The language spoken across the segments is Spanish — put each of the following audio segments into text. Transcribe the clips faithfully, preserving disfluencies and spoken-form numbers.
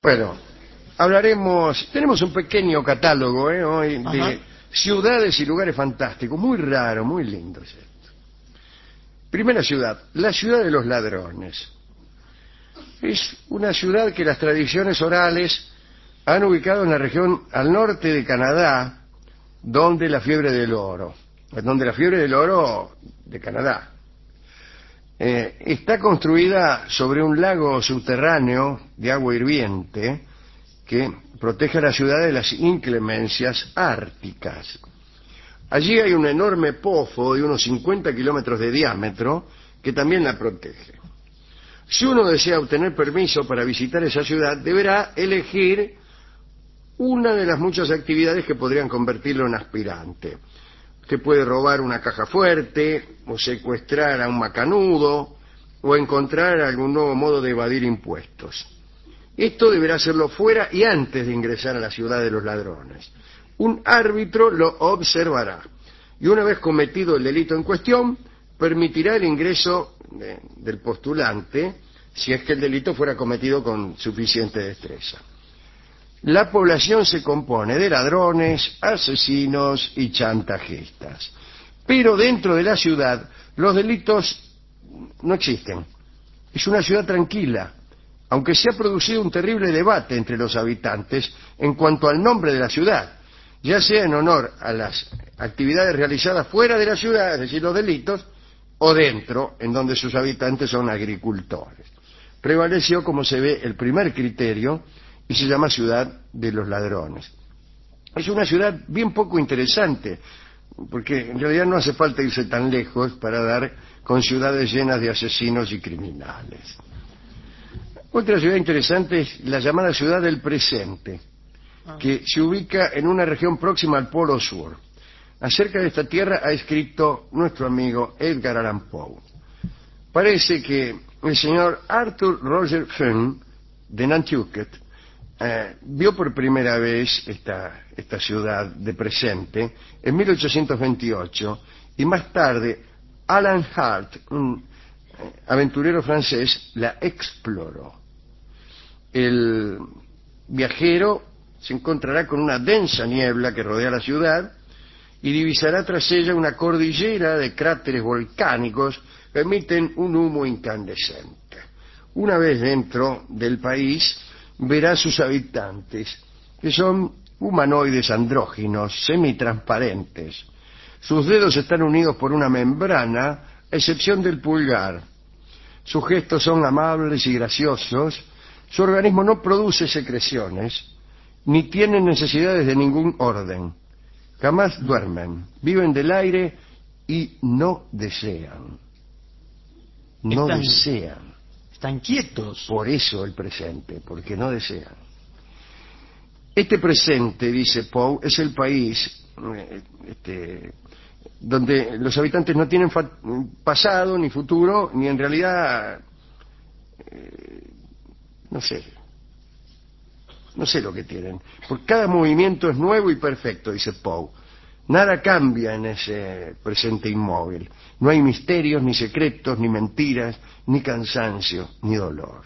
Bueno, hablaremos, tenemos un pequeño catálogo ¿eh? hoy de Ajá. ciudades y lugares fantásticos, muy raro, muy lindo es esto. Primera ciudad, la ciudad de los ladrones. Es una ciudad que las tradiciones orales han ubicado en la región al norte de Canadá, donde la fiebre del oro, donde la fiebre del oro de Canadá. Eh, está construida sobre un lago subterráneo de agua hirviente que protege a la ciudad de las inclemencias árticas. Allí hay un enorme pozo de unos cincuenta kilómetros de diámetro que también la protege. Si uno desea obtener permiso para visitar esa ciudad, deberá elegir una de las muchas actividades que podrían convertirlo en aspirante. Usted puede robar una caja fuerte, o secuestrar a un macanudo, o encontrar algún nuevo modo de evadir impuestos. Esto deberá hacerlo fuera y antes de ingresar a la ciudad de los ladrones. Un árbitro lo observará, y una vez cometido el delito en cuestión, permitirá el ingreso de, del postulante, si es que el delito fuera cometido con suficiente destreza. La población se compone de ladrones, asesinos y chantajistas. Pero dentro de la ciudad los delitos no existen. Es una ciudad tranquila, aunque se ha producido un terrible debate entre los habitantes en cuanto al nombre de la ciudad, ya sea en honor a las actividades realizadas fuera de la ciudad, es decir, los delitos, o dentro, en donde sus habitantes son agricultores. Prevaleció, como se ve, el primer criterio, y se llama Ciudad de los Ladrones. Es una ciudad bien poco interesante, porque en realidad no hace falta irse tan lejos para dar con ciudades llenas de asesinos y criminales. Otra ciudad interesante es la llamada Ciudad del Presente, que se ubica en una región próxima al Polo Sur. Acerca de esta tierra ha escrito nuestro amigo Edgar Allan Poe. Parece que el señor Arthur Roger Finn de Nantucket Eh, vio por primera vez esta, esta ciudad de Presente en mil ochocientos veintiocho, y más tarde Alan Hart, un eh, aventurero francés, la exploró. El viajero se encontrará con una densa niebla que rodea la ciudad y divisará tras ella una cordillera de cráteres volcánicos que emiten un humo incandescente. Una vez dentro del país, verá a sus habitantes, que son humanoides andróginos, semitransparentes. Sus dedos están unidos por una membrana, a excepción del pulgar. Sus gestos son amables y graciosos. Su organismo no produce secreciones, ni tienen necesidades de ningún orden. Jamás duermen, viven del aire y no desean. No Están... desean. Están quietos. Por eso el presente, porque no desean. Este presente, dice Poe, es el país eh, este, donde los habitantes no tienen pasado ni futuro, ni en realidad, eh, no sé, no sé lo que tienen. Porque cada movimiento es nuevo y perfecto, dice Poe. Nada cambia en ese presente inmóvil. No hay misterios, ni secretos, ni mentiras, ni cansancio, ni dolor.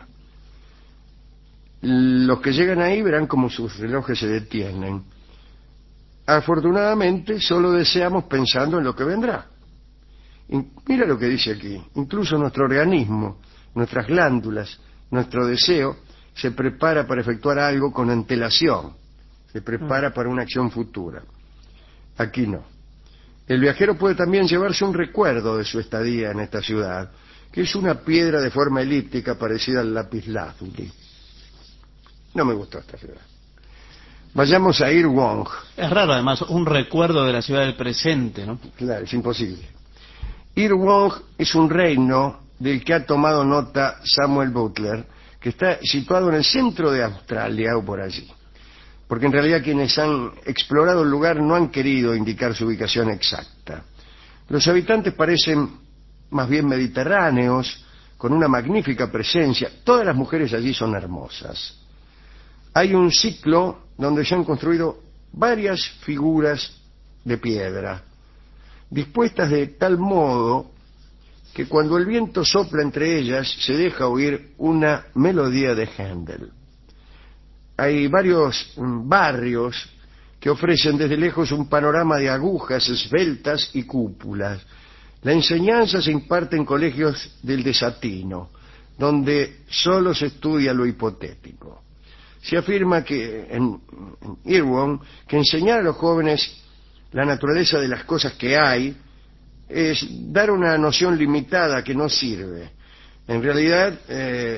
Los que llegan ahí verán cómo sus relojes se detienen. Afortunadamente, solo deseamos pensando en lo que vendrá. Y mira lo que dice aquí. Incluso nuestro organismo, nuestras glándulas, nuestro deseo, se prepara para efectuar algo con antelación. Se prepara para una acción futura. Aquí no. El viajero puede también llevarse un recuerdo de su estadía en esta ciudad, que es una piedra de forma elíptica parecida al lapislázuli. No me gustó esta ciudad. Vayamos a Irwong. Es raro, además, un recuerdo de la ciudad del presente, ¿no? Claro, es imposible. Irwong es un reino del que ha tomado nota Samuel Butler, que está situado en el centro de Australia o por allí. Porque en realidad quienes han explorado el lugar no han querido indicar su ubicación exacta. Los habitantes parecen más bien mediterráneos, con una magnífica presencia. Todas las mujeres allí son hermosas. Hay un ciclo donde se han construido varias figuras de piedra, dispuestas de tal modo que cuando el viento sopla entre ellas se deja oír una melodía de Händel. hay varios mm, barrios que ofrecen desde lejos un panorama de agujas esbeltas y cúpulas. La enseñanza se imparte en colegios del desatino, donde solo se estudia lo hipotético. Se afirma que en, en Irwin que enseñar a los jóvenes la naturaleza de las cosas que hay es dar una noción limitada que no sirve. En realidad, eh,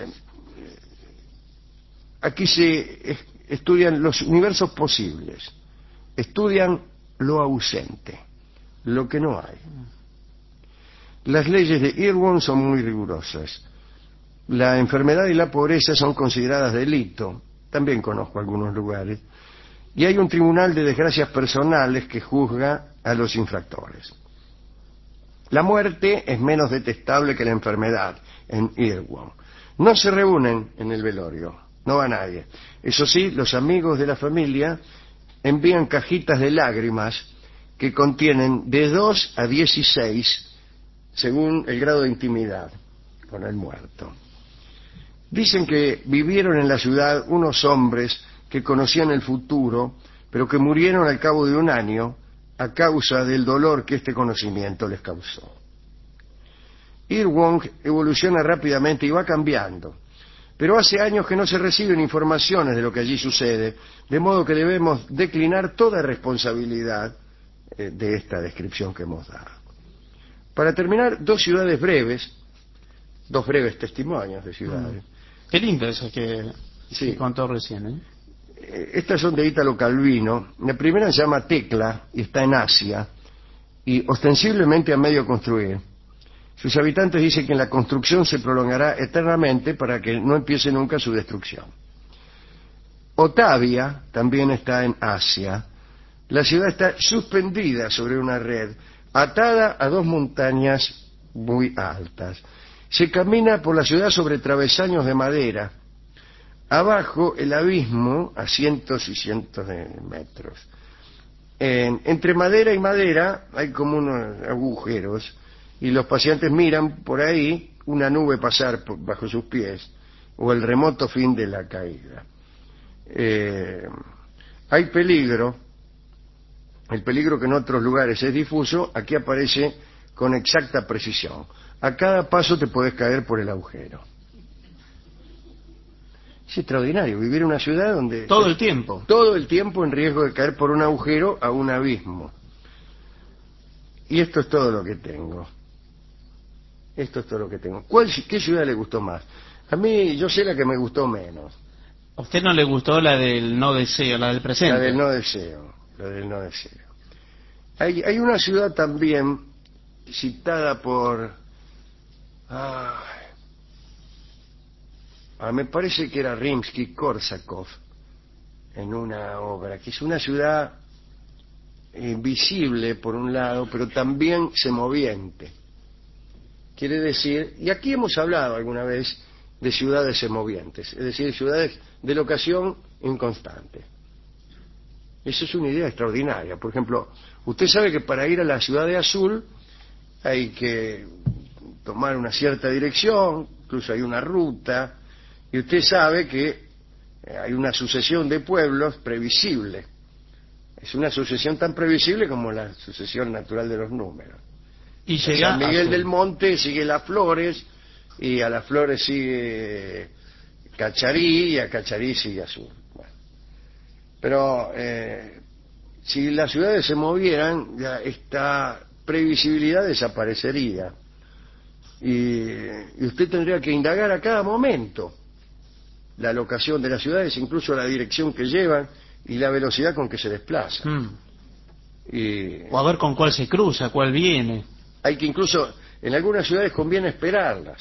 aquí se es, estudian los universos posibles, estudian lo ausente, lo que no hay. Las leyes de Irwin son muy rigurosas. La enfermedad y la pobreza son consideradas delito. También conozco algunos lugares. Y hay un tribunal de desgracias personales que juzga a los infractores. La muerte es menos detestable que la enfermedad en Irwin. No se reúnen en el velorio, no va nadie. Eso sí, los amigos de la familia envían cajitas de lágrimas que contienen de dos a dieciséis según el grado de intimidad con el muerto. Dicen que vivieron en la ciudad unos hombres que conocían el futuro, pero que murieron al cabo de un año a causa del dolor que este conocimiento les causó. Irwin evoluciona rápidamente y va cambiando, pero hace años que no se reciben informaciones de lo que allí sucede, de modo que debemos declinar toda responsabilidad eh, de esta descripción que hemos dado. Para terminar, dos ciudades breves, dos breves testimonios de ciudades. Mm. Qué lindo eso que, sí. que contó recién, ¿eh? Estas son de Ítalo Calvino. La primera se llama Tecla y está en Asia y ostensiblemente a medio construir. Sus habitantes dicen que la construcción se prolongará eternamente para que no empiece nunca su destrucción. Otavia también está en Asia. La ciudad está suspendida sobre una red, atada a dos montañas muy altas. Se camina por la ciudad sobre travesaños de madera. Abajo el abismo a cientos y cientos de metros. En, entre madera y madera hay como unos agujeros y los paseantes miran por ahí una nube pasar por, bajo sus pies o el remoto fin de la caída. Eh, hay peligro, el peligro que en otros lugares es difuso, aquí aparece con exacta precisión. A cada paso te podés caer por el agujero. Es extraordinario vivir en una ciudad donde... Todo el tiempo. Todo el tiempo en riesgo de caer por un agujero a un abismo. Y esto es todo lo que tengo. Esto es todo lo que tengo. ¿Cuál, qué ciudad le gustó más? A mí, yo sé la que me gustó menos. ¿A usted no le gustó la del no deseo, la del presente? La del no deseo, la del no deseo. Hay, hay una ciudad también citada por... Ah, Ah, me parece que era Rimsky-Korsakov en una obra, que es una ciudad invisible por un lado, pero también semoviente. Quiere decir, y aquí hemos hablado alguna vez de ciudades semovientes, es decir, ciudades de locación inconstante. Esa es una idea extraordinaria. Por ejemplo, usted sabe que para ir a la ciudad de Azul hay que tomar una cierta dirección, incluso hay una ruta. Y usted sabe que hay una sucesión de pueblos previsible. Es una sucesión tan previsible como la sucesión natural de los números. Y llega San Miguel a... del Monte sigue Las Flores, y a Las Flores sigue Cacharí, y a Cacharí sigue Azul. Bueno. Pero eh, si las ciudades se movieran, ya esta previsibilidad desaparecería. Y, y usted tendría que indagar a cada momento la locación de las ciudades, incluso la dirección que llevan y la velocidad con que se desplazan. Mm. Y o a ver con cuál se cruza, cuál viene. Hay que incluso, en algunas ciudades conviene esperarlas.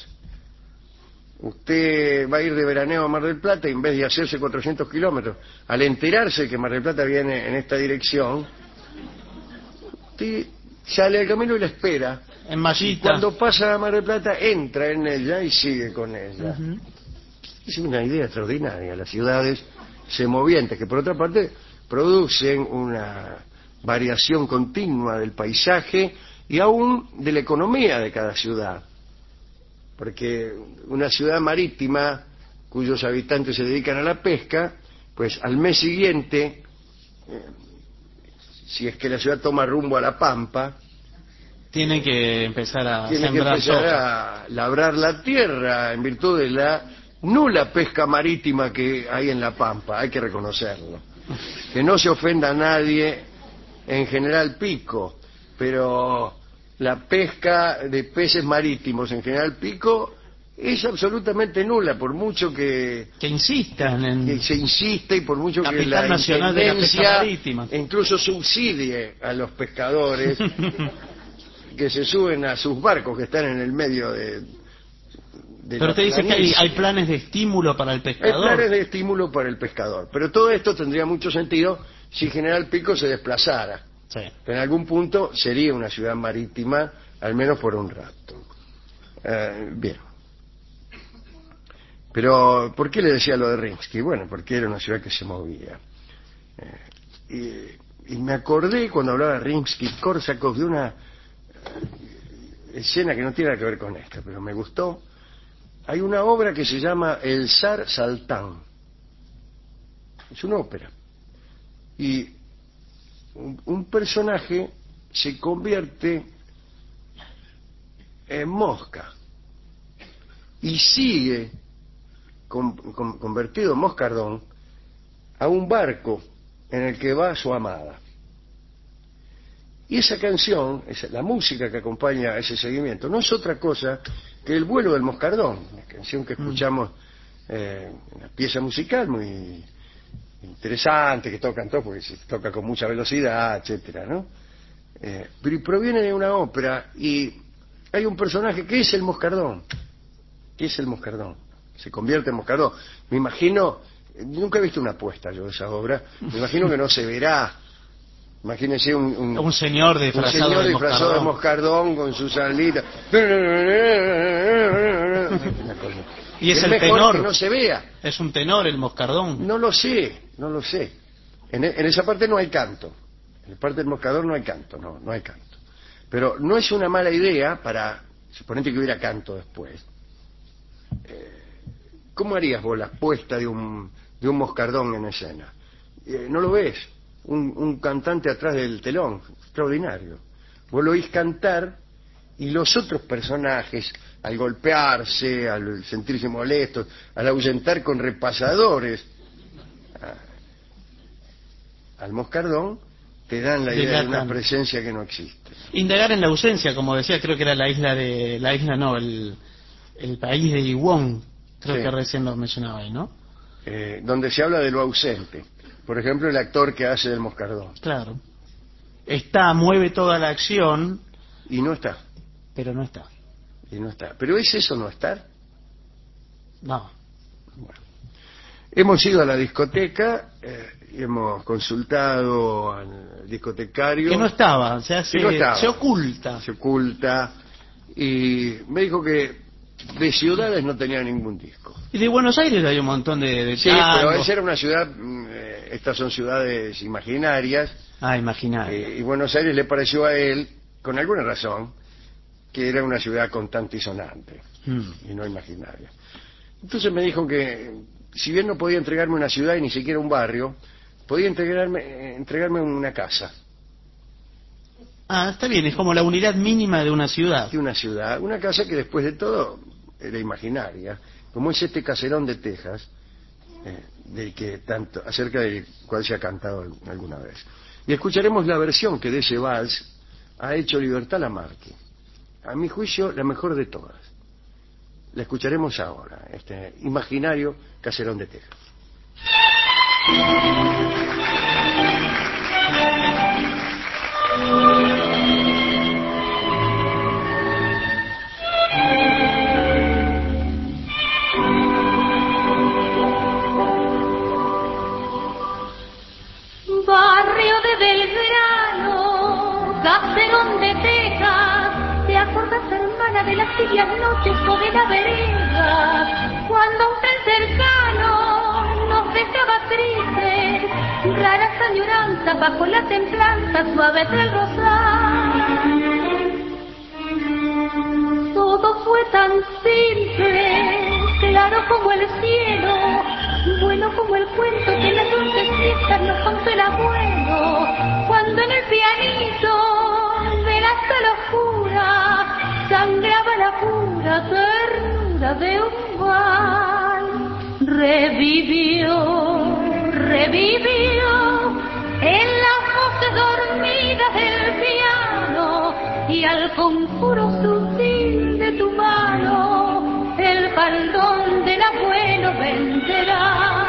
Usted va a ir de veraneo a Mar del Plata y en vez de hacerse cuatrocientos kilómetros, al enterarse que Mar del Plata viene en esta dirección, usted sale al camino y la espera. En Mallita. Y cuando pasa a Mar del Plata, entra en ella y sigue con ella. Uh-huh. Es una idea extraordinaria, las ciudades semovientes, que por otra parte producen una variación continua del paisaje y aún de la economía de cada ciudad. Porque una ciudad marítima cuyos habitantes se dedican a la pesca pues al mes siguiente, eh, si es que la ciudad toma rumbo a la Pampa, tiene que empezar a tiene que sembrar empezar soja. a labrar la tierra en virtud de la nula pesca marítima que hay en la Pampa, hay que reconocerlo. Que no se ofenda a nadie en General Pico, pero la pesca de peces marítimos en General Pico es absolutamente nula, por mucho que, Que insistan en... que se insiste y por mucho que Capital la Nacional de la Pesca Intendencia Marítima. incluso subsidie a los pescadores que se suben a sus barcos que están en el medio de, de Pero la usted dice que hay, planicie. hay planes de estímulo para el Hay pescador. planes de estímulo para el pescador, pero todo esto tendría mucho sentido si General Pico se desplazara. Sí. En algún punto sería una ciudad marítima, al menos por un rato. Eh, bien. Pero, ¿por qué le decía lo de Rimsky? Bueno, porque era una ciudad que se movía. Eh, y, y me acordé cuando hablaba de Rimsky-Korsakov de una eh, escena que no tiene nada que ver con esta, pero me gustó. Hay una obra que se llama El zar Saltán. Es una ópera. Y un, un personaje se convierte en mosca y sigue con, con, convertido en moscardón a un barco en el que va su amada. Y esa canción, esa, la música que acompaña a ese seguimiento, no es otra cosa que El vuelo del moscardón, una canción que escuchamos, eh, una pieza musical muy interesante, que tocan todos porque se toca con mucha velocidad, etcétera, ¿no? Eh, pero proviene de una ópera y hay un personaje que es el moscardón, que es el moscardón, se convierte en moscardón. Me imagino, nunca he visto una apuesta yo de esa obra, me imagino que no se verá. Imagínense un, un, un señor disfrazado, un señor de, disfrazado moscardón. de moscardón con su salita. Y es es el mejor tenor. que no se vea. Es un tenor el moscardón. No lo sé, no lo sé. En, en esa parte no hay canto. En la parte del moscardón no hay canto, no, no hay canto. Pero no es una mala idea para, suponete que hubiera canto después. Eh, ¿Cómo harías vos la puesta de un, de un moscardón en escena? Eh, no lo ves. Un, un cantante atrás del telón, extraordinario. Vos lo oís cantar y los otros personajes, al golpearse, al sentirse molestos, al ahuyentar con repasadores a, al moscardón, te dan la idea de una presencia que no existe. Indagar en la ausencia, como decía, creo que era la isla de... La isla no, el, el país de Iwon, creo sí. que recién lo mencionaba ahí, ¿no? Eh, donde se habla de lo ausente. Por ejemplo, el actor que hace del moscardón. Claro. Está, mueve toda la acción. Y no está. Pero no está. Y no está. ¿Pero es eso no estar? No. Bueno. Hemos ido a la discoteca, eh, y hemos consultado al discotecario. Que no estaba, o sea, se, no estaba. se oculta. Se oculta. Y me dijo que de ciudades no tenía ningún disco. Y de Buenos Aires hay un montón de, de sí, tangos. Pero esa era una ciudad, eh, estas son ciudades imaginarias. Ah, imaginarias. Eh, y Buenos Aires le pareció a él, con alguna razón, que era una ciudad contante y sonante, mm. y no imaginaria. Entonces me dijo que, si bien no podía entregarme una ciudad y ni siquiera un barrio, podía entregarme, entregarme una casa. Ah, está bien, es como la unidad mínima de una ciudad. De una ciudad, una casa que después de todo era imaginaria, como es este caserón de Texas, eh, del que tanto, acerca del cual se ha cantado alguna vez. Y escucharemos la versión que de ese vals ha hecho Libertad Lamarque. A mi juicio, la mejor de todas. La escucharemos ahora, este imaginario caserón de Texas. Barrio de Belgrano, caserón de Texas, ¿te acuerdas, hermana, de las tibias noches o de la vereda? Cuando un tren cercano nos dejaba tristes, raras añoranzas bajo la templanza suave del rosal. Todo fue tan simple, claro como el cielo, bueno como el cuento que la la pura ternura de un vals. Revivió, revivió en las voces dormidas del piano y al conjuro sutil de tu mano el faldón del abuelo vencerá.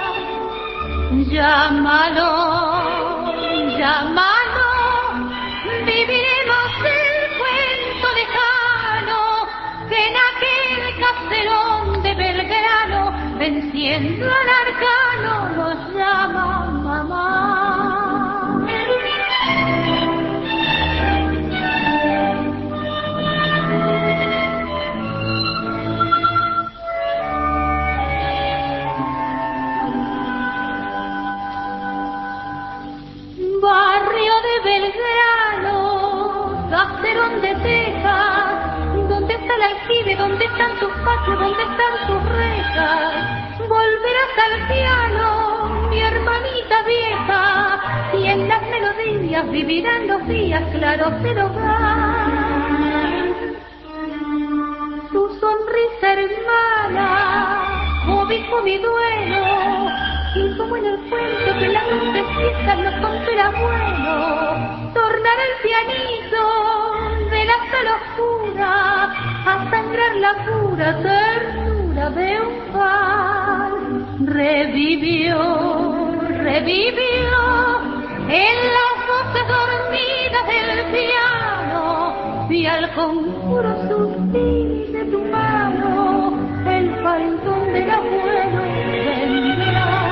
Llámalo, llámalo, viviremos el cuento lejano que en aquel caserón de Belgrano, venciendo al arcano, nos llama mamá. Barrio de Belgrano, caserón de Texas, ¿dónde está el aljibe? ¿Dónde están tus patios? ¿Dónde están tus rejas? Volverás al piano, mi hermanita vieja, y en las melodías vivirán los días claros del hogar. Tu sonrisa hermana, cobijo mi duelo, y como en el cuento que las luces fiestas nos contó el abuelo, tornará el pianito de la sala oscura a sangrar la pura ternura de un vals. Revivió, revivió en las voces dormidas del piano y al conjuro sutil de tu mano el faldón del abuelo vendrá.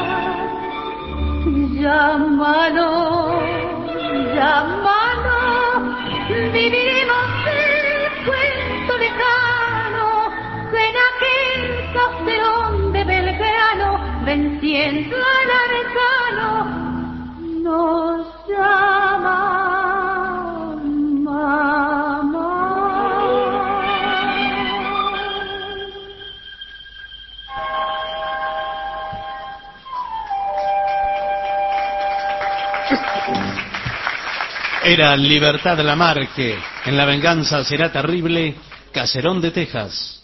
Llámalo, llámalo, viviremos el cuento lejano que en aquel caserón de Belgrano, venciendo al arcano, nos llama mamá. Era Libertad Lamarque, en La venganza será terrible, Caserón de Texas.